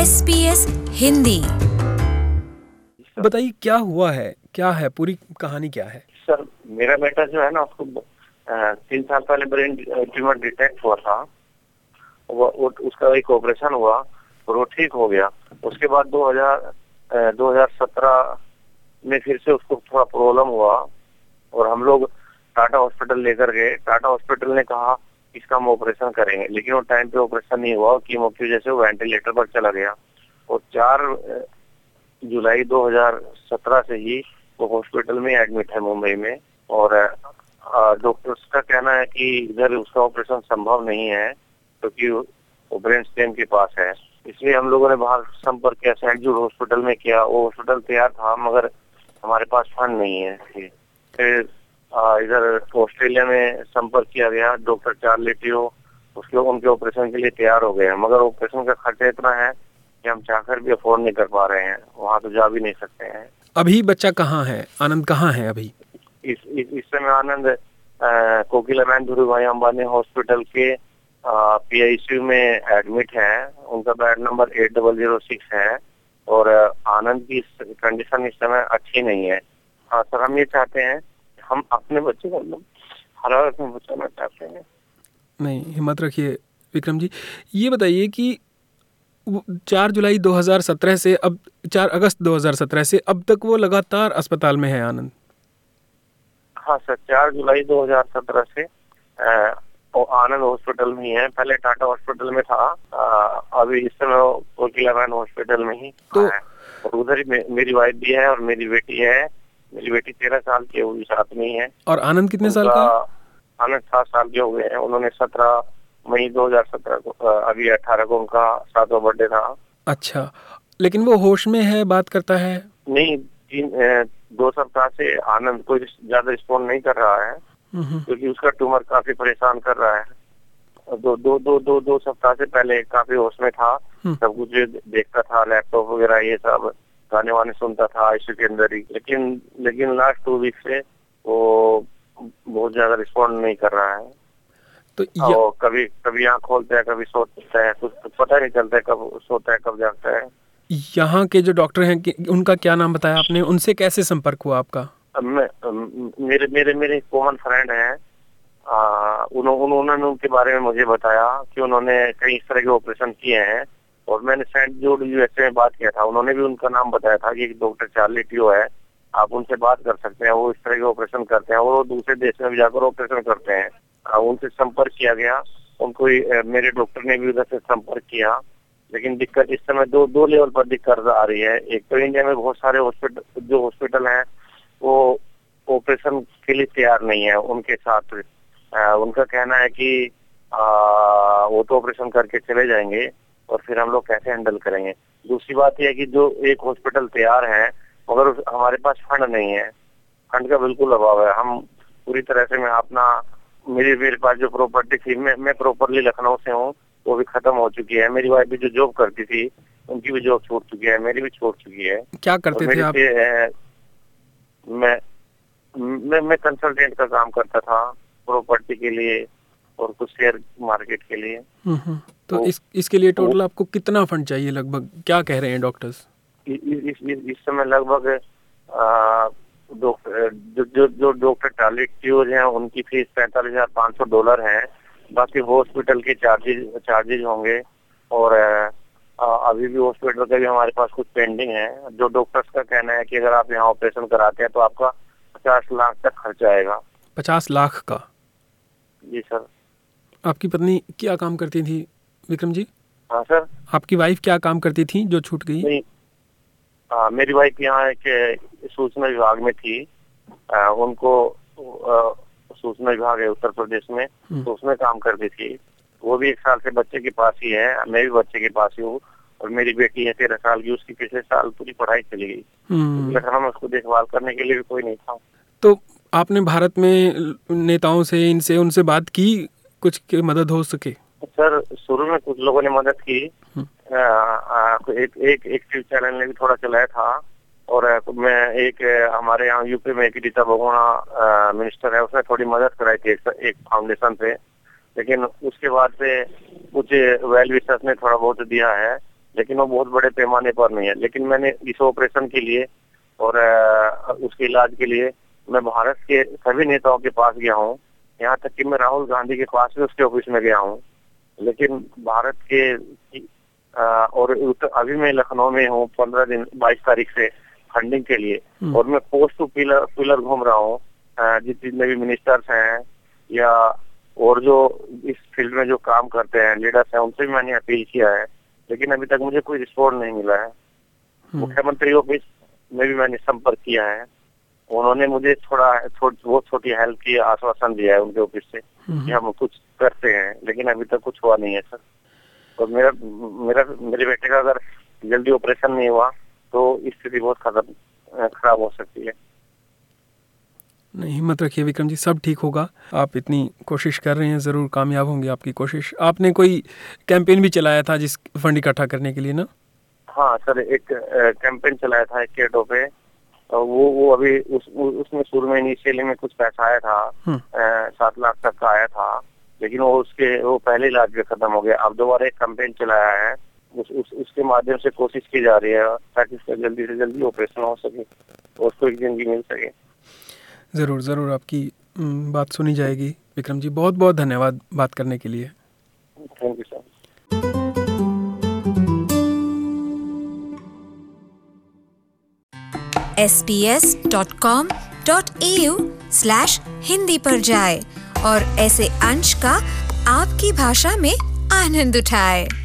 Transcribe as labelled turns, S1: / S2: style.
S1: SBS Hindi.
S2: बताइए क्या हुआ है, क्या है पूरी कहानी क्या है?
S3: सर, मेरा बेटा जो है ना, उसको 3 साल पहले ब्रेन ट्यूमर डिटेक्ट हुआ था। उसका एक ऑपरेशन हुआ और वो ठीक हो गया। उसके बाद 2017 में फिर से उसको थोड़ा प्रॉब्लम हुआ और हम लोग टाटा हॉस्पिटल लेकर गए। टाटा हॉस्पिटल ने कहा इसका हम ऑपरेशन करेंगे, लेकिन वो टाइम पे ऑपरेशन नहीं हुआ। कीमो की वजह से वो वेंटिलेटर पर चला गया और 4 जुलाई 2017 से ही वो हॉस्पिटल में एडमिट है मुंबई में। और डॉक्टर्स का कहना है कि इधर उसका ऑपरेशन संभव नहीं है क्योंकि वो ब्रेन स्टेम के पास है। इसलिए हम लोगों ने बाहर संपर्क किया, सेंट जूड हॉस्पिटल में किया। वो हॉस्पिटल तैयार था मगर हमारे पास फंड नहीं है। फिर इधर ऑस्ट्रेलिया में संपर्क किया गया, डॉक्टर चार्ली टियो उनके ऑपरेशन के लिए तैयार हो गए हैं, मगर ऑपरेशन का खर्चा इतना है कि हम चाहकर भी अफोर्ड नहीं कर पा रहे हैं। वहाँ तो जा भी नहीं सकते हैं।
S2: अभी बच्चा कहाँ है? आनंद कहाँ है अभी?
S3: इस समय आनंद कोकिलाबेन धीरूभाई अंबानी हॉस्पिटल के PICU में एडमिट है। उनका बेड नंबर 8006 है और आनंद की कंडीशन इस समय अच्छी नहीं है। हाँ सर, हम ये चाहते हैं, हम अपने बच्चे को हरारत में बचाना चाहते हैं।
S2: नहीं, हिम्मत रखिए विक्रम जी। ये बताइए कि 4 जुलाई 2017 से अब 4 अगस्त 2017 से अब तक वो लगातार अस्पताल में है आनंद?
S3: हाँ सर, 4 जुलाई 2017 से आनंद हॉस्पिटल में ही है। पहले टाटा हॉस्पिटल में था, अभी इस समय वो कोकिलाबेन हॉस्पिटल में ही
S2: तो
S3: है। और उधर ही मेरी वाइफ भी है और मेरी बेटी है। मेरी बेटी 13 साल की है, वो भी साथ में ही है।
S2: और आनंद कितने साल का है?
S3: आनंद 7 साल के हो गए हैं। उन्होंने 17 मई 2017 को, अभी 18 को उनका 7वां बर्थडे था।
S2: अच्छा, लेकिन वो होश में है, बात करता है?
S3: नहीं, 2 सप्ताह से आनंद कोई ज्यादा रिस्पॉन्ड नहीं कर रहा है क्योंकि उसका ट्यूमर काफी परेशान कर रहा है। दो सप्ताह से पहले काफी होश में था, सब कुछ देखता था, लैपटॉप वगैरह ये सब, गाने वाने सुनता था ICU के अंदर ही। लेकिन लास्ट 2 वीक से वो बहुत ज्यादा रिस्पॉन्ड नहीं कर रहा है। तो कभी आँख खोलता है, कभी सोता है, कुछ पता नहीं चलता है कब सोता है कब जागता है। यहाँ
S2: के जो डॉक्टर हैं उनका क्या नाम बताया आपने? उनसे कैसे संपर्क हुआ आपका?
S3: मेरे कॉमन फ्रेंड है, उन्होंने उनके बारे में मुझे बताया कि उन्होंने कई इस तरह के ऑपरेशन किए हैं और मैंने सेंट जूड USA में बात किया था। उन्होंने भी उनका नाम बताया था कि डॉक्टर चार्ली टियो है, आप उनसे बात कर सकते हैं, वो इस तरह के ऑपरेशन करते हैं, वो दूसरे देश में भी जाकर ऑपरेशन करते हैं। उनसे संपर्क किया गया, उनको मेरे डॉक्टर ने भी उधर से संपर्क किया। लेकिन दिक्कत इस समय दो लेवल पर दिक्कत आ रही है। एक तो इंडिया में बहुत सारे हॉस्पिटल हैं वो ऑपरेशन के लिए तैयार नहीं है उनके साथ। उनका कहना है कि वो तो ऑपरेशन करके चले जाएंगे और फिर हम लोग कैसे हैंडल करेंगे। दूसरी बात यह है कि जो एक हॉस्पिटल तैयार है मगर हमारे पास फंड नहीं है, फंड का बिल्कुल अभाव है। हम पूरी तरह से मेरे पास जो प्रॉपर्टी थी, मैं प्रॉपरली लखनऊ से हूँ, वो भी खत्म हो चुकी है। मेरी वाइफ भी जो जॉब करती थी उनकी भी जॉब छूट चुकी है, मेरी भी छूट चुकी है।
S2: क्या करते थे आप?
S3: मैं कंसल्टेंट का काम करता था प्रॉपर्टी के लिए और कुछ शेयर मार्केट के लिए।
S2: तो इसके लिए टोटल आपको कितना फंड चाहिए लगभग, क्या कह रहे हैं डॉक्टर्स?
S3: इस समय लगभग जो डॉक्टर चार्ली टियो हैं उनकी फीस $45,500 है। बाकी हॉस्पिटल के चार्जेज होंगे और अभी भी हॉस्पिटल का भी हमारे पास कुछ पेंडिंग है। जो डॉक्टर्स का कहना है कि अगर आप यहाँ ऑपरेशन कराते हैं तो आपका 50 लाख तक खर्चा आएगा।
S2: 50 लाख का?
S3: जी सर।
S2: आपकी पत्नी क्या काम करती थी विक्रम जी?
S3: हाँ सर।
S2: आपकी वाइफ क्या काम करती थी जो छूट गई?
S3: नहीं, मेरी वाइफ यहाँ एक सूचना विभाग में थी। उनको सूचना विभाग है उत्तर प्रदेश में, तो उसमें काम करती थी। वो भी 1 साल से बच्चे के पास ही है, मैं भी बच्चे के पास ही हूँ। और मेरी बेटी है 13 साल की, उसकी पिछले साल पूरी पढ़ाई चली गई, लखनऊ में उसको देखभाल करने के लिए भी कोई नहीं था।
S2: तो आपने भारत में नेताओं से उनसे बात की कुछ की मदद हो सके?
S3: सर, शुरू में कुछ लोगों ने मदद की। एक टीवी चैनल ने भी थोड़ा चलाया था और मैं हमारे यहाँ यूपी में एक रीता बहुगुणा मिनिस्टर है, उसने थोड़ी मदद कराई थी एक फाउंडेशन से। लेकिन उसके बाद से कुछ वेल विशर्स ने थोड़ा बहुत दिया है लेकिन वो बहुत बड़े पैमाने पर नहीं है। लेकिन मैंने इस ऑपरेशन के लिए और उसके इलाज के लिए मैं भारत के सभी नेताओं के पास गया हूँ, यहाँ तक कि मैं राहुल गांधी के पास भी उसके ऑफिस में गया हूँ। लेकिन भारत के और अभी मैं लखनऊ में हूँ 22 तारीख से फंडिंग के लिए, और मैं पोस्ट टू पिलर घूम रहा हूँ। जितने भी मिनिस्टर्स हैं या और जो इस फील्ड में जो काम करते हैं लीडर्स हैं, उनसे भी मैंने अपील किया है, लेकिन अभी तक मुझे कोई रिस्पॉन्स नहीं मिला है। मुख्यमंत्री ऑफिस में भी मैंने संपर्क किया है, उन्होंने मुझे बहुत छोटी हेल्प की आश्वासन दिया है उनके ऑफिस से कि हम कुछ करते हैं, लेकिन अभी तक कुछ हुआ नहीं है सर। और मेरे बेटे का अगर जल्दी ऑपरेशन नहीं हुआ तो स्थिति बहुत खराब हो सकती है।
S2: नहीं, हिम्मत रखिए विक्रम जी, सब ठीक होगा। आप इतनी कोशिश कर रहे हैं, ज़रूर कामयाब होंगी आपकी कोशिश। आपने कोई कैंपेन भी चलाया था जिस फंड इकट्ठा करने के लिए ना?
S3: हाँ सर, एक कैंपेन चलाया था केटो पे। वो अभी उसमें शुरू में इनिशियली में कुछ पैसा आया था, 7 लाख तक का आया था, लेकिन वो पहले इलाज में खत्म हो गया। अब दोबारा एक कैंपेन चलाया है, उसके माध्यम से कोशिश की जा रही है ताकि इसका जल्दी से जल्दी ऑपरेशन हो सके और उसको एक जिंदगी मिल सके।
S2: ज़रूर आपकी बात सुनी जाएगी विक्रम जी। बहुत बहुत धन्यवाद बात करने के लिए।
S3: Thank you sir.
S1: sbs.com.au/hindi पर जाए और ऐसे अंश का आपकी भाषा में आनंद उठाए।